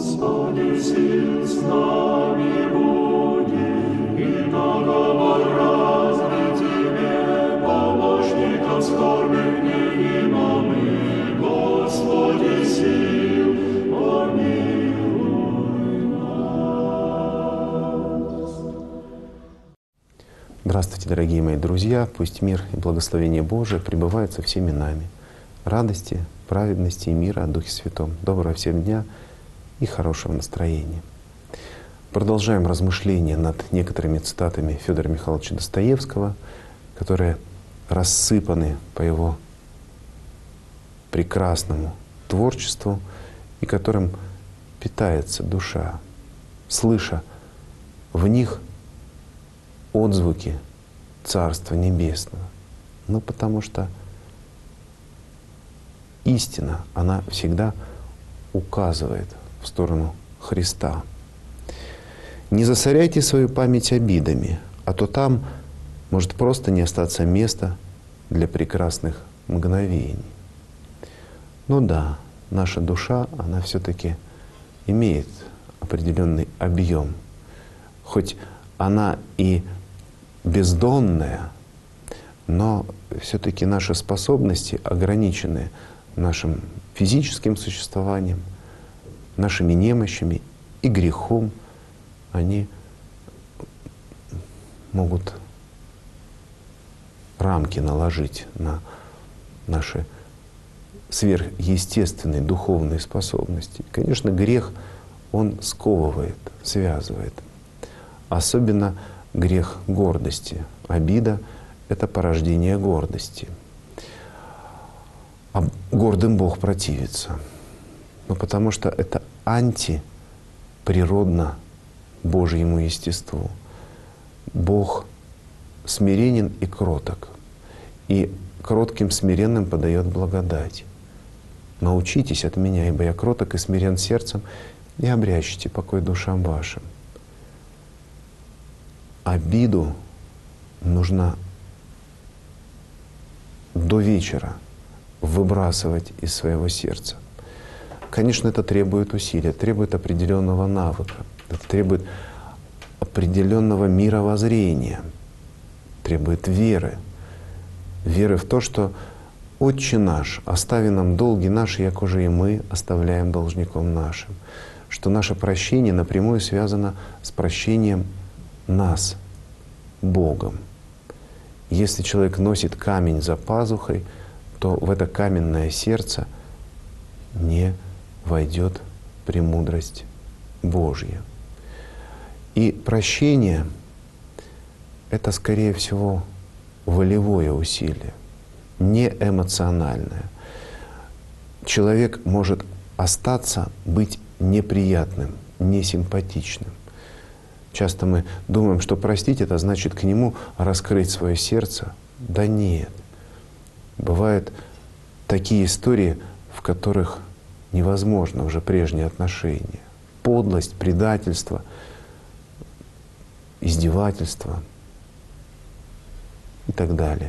Господи, сил с нами буди, и договор разный Тебе, помощником скорбных невимомых, Господи, сил, помилуй нас. Здравствуйте, дорогие мои друзья! Пусть мир и благословение Божие пребывают со всеми нами. Радости, праведности и мира о Духе Святом. Доброго всем дня и хорошего настроения. Продолжаем размышления над некоторыми цитатами Федора Михайловича Достоевского, которые рассыпаны по его прекрасному творчеству и которым питается душа, слыша в них отзвуки Царства Небесного. Ну, потому что истина, она всегда указывает в сторону Христа. Не засоряйте свою память обидами, а то там может просто не остаться места для прекрасных мгновений. Ну да, наша душа, она все-таки имеет определенный объем. Хоть она и бездонная, но все-таки наши способности ограничены нашим физическим существованием, нашими немощами и грехом. Они могут рамки наложить на наши сверхъестественные духовные способности. Конечно, грех, он сковывает, связывает. Особенно грех гордости. Обида — это порождение гордости. А гордым Бог противится. Ну, потому что это антиприродно Божьему естеству. Бог смиренен и кроток. И кротким смиренным подает благодать. Научитесь от меня, ибо я кроток и смирен сердцем, и обрящите покой душам вашим. Обиду нужно до вечера выбрасывать из своего сердца. Конечно, это требует усилия, требует определенного навыка, это требует определенного мировоззрения, требует веры. Веры в то, что «Отче наш, остави нам долги наши, якоже и мы оставляем должником нашим», что наше прощение напрямую связано с прощением нас Богом. Если человек носит камень за пазухой, то в это каменное сердце не войдет премудрость Божья. И прощение — это, скорее всего, волевое усилие, не эмоциональное. Человек может остаться, быть неприятным, несимпатичным. Часто мы думаем, что простить — это значит к нему раскрыть свое сердце. Да нет. Бывают такие истории, в которых невозможно уже прежние отношения. Подлость, предательство, издевательство и так далее.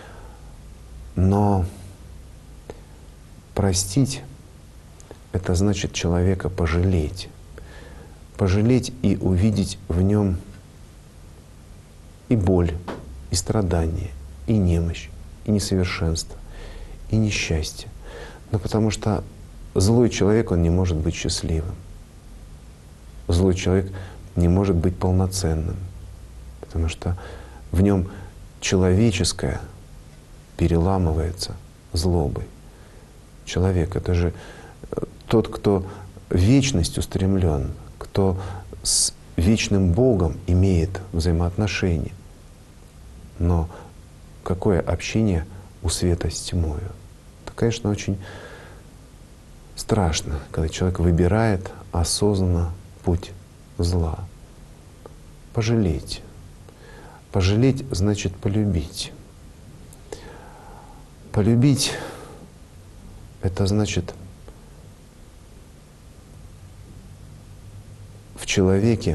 Но простить — это значит человека пожалеть. Пожалеть и увидеть в нем и боль, и страдания, и немощь, и несовершенство, и несчастье. Но потому что злой человек, он не может быть счастливым. Злой человек не может быть полноценным, потому что в нем человеческое переламывается злобой. Человек — это же тот, кто в вечность устремлен, кто с вечным Богом имеет взаимоотношения. Но какое общение у света с тьмою? Это, конечно, очень страшно, когда человек выбирает осознанно путь зла. Пожалеть. Пожалеть значит полюбить. Полюбить — это значит в человеке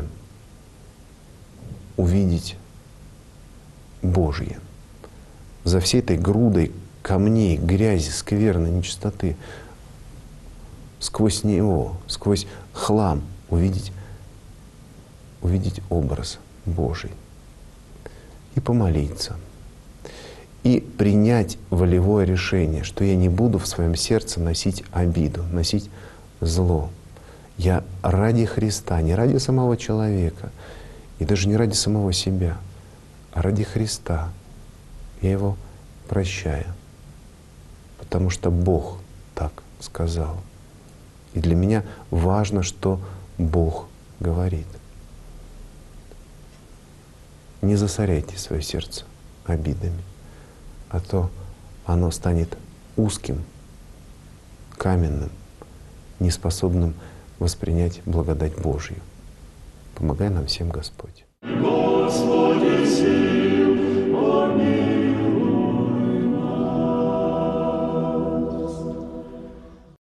увидеть Божье. За всей этой грудой камней, грязи, скверны, нечистоты сквозь него, сквозь хлам увидеть образ Божий. И помолиться. И принять волевое решение, что я не буду в своем сердце носить обиду, носить зло. Я ради Христа, не ради самого человека, и даже не ради самого себя, а ради Христа я его прощаю. Потому что Бог так сказал. И для меня важно, что Бог говорит. Не засоряйте свое сердце обидами, а то оно станет узким, каменным, неспособным воспринять благодать Божью. Помогай нам всем, Господь. Господи, сила.